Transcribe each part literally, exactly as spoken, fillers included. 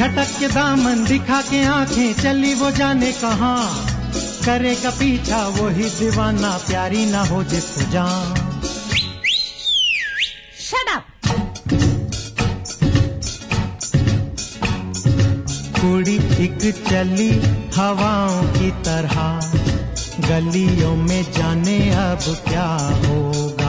झटक के दामन दिखा के आंखें चली वो जाने कहां, करेगा पीछा वही दीवाना प्यारी ना हो जिसको जान। Shut up! कुड़ी एक चली हवाओं की तरह, गलियों में जाने अब क्या होगा।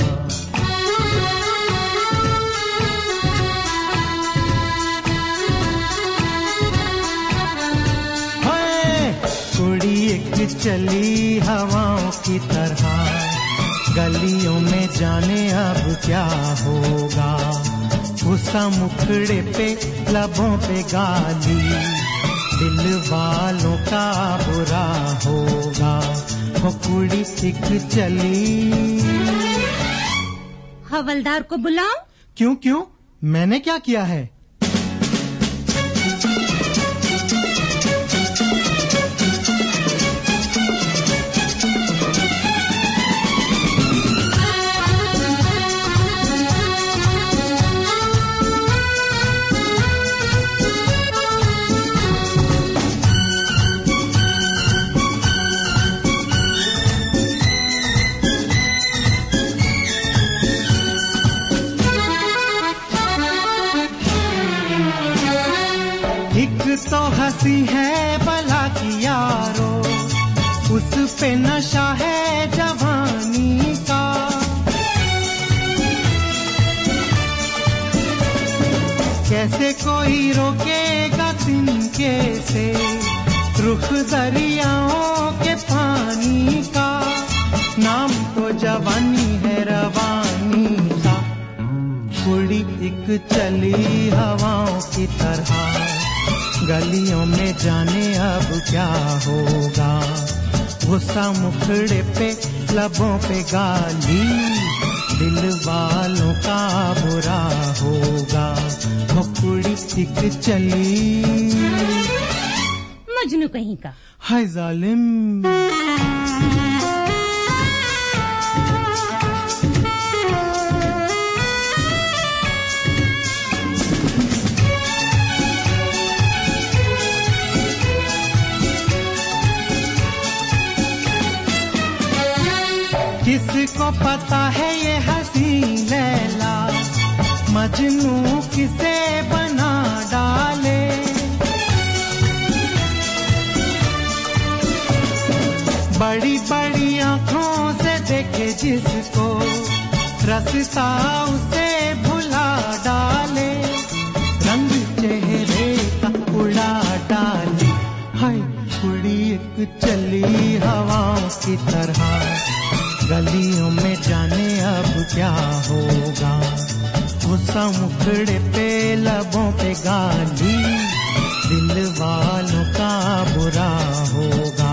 चली हवाओं की तरह, गलियों में जाने अब क्या होगा। गुस्सा मुखड़े पे लबों पे गाली, दिल वालों का बुरा होगा। वो कुड़ी एक चली। हवलदार को बुलाऊं? क्यों क्यों, मैंने क्या किया है? तो हंसी है भला की यारो, उस पे नशा है जवानी का। कैसे कोई रोकेगा तिनके से रुख दरियाओं के पानी का। नाम तो जवानी है रवानी का। कुड़ी एक चली हवाओं की तरह, गलियों में जाने अब क्या होगा। गुस्सा मुखड़े पे लबों पे गाली, दिल वालों का बुरा होगा। वो कुड़ी एक चली। मजनू कहीं का। हाय जालिम। किसको पता है ये हंसी लैला, मजनू किसे बना डाले। बड़ी बड़ी आंखों से देखे जिसको, रसता उसे भुला डाले। रंग चेहरे का उड़ा डाली। हाय कुड़ी एक चली हवाओं की तरह, गलियों में जाने अब क्या होगा। गुस्सा मुखड़े पे लबों पे गाली, दिल वालों का बुरा होगा।